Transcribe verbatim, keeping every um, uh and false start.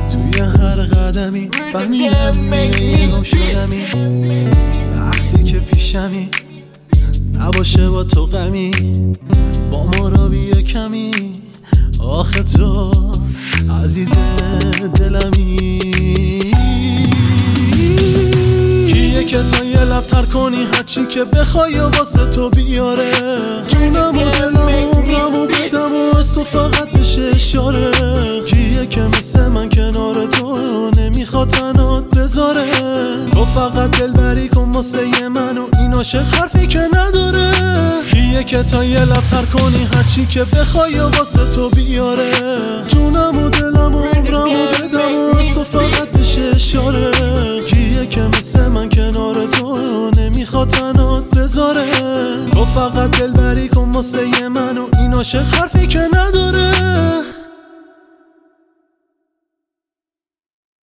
توی هر قدمی فهمیدم میگم شدمی وقتی که پیشمی نباشه با تو غمی با ما را بیا کمی آخه تو عزیز دلمی کیه که تا یه لب تر کنی هرچی که بخوای واسه تو بیاره جونم و دلم و عمرم و بدم و از تو فقط بشه اشاره کیه که مثل من کنار تو نمیخواد تنات بذاره تو فقط دلبری کن واسه من و این عاشق حرفی که نداره کیه که تا یه لب تر کنی هرچی که بخوای واسه تو بیاره جونم و دلم و عمرم و بدم و از تو فقط بشه اشاره کیه که مثل من کنار تو نمیخواد تنات بذاره تو فقط دلبری کن واسه من و این عاشق حرفی که نداره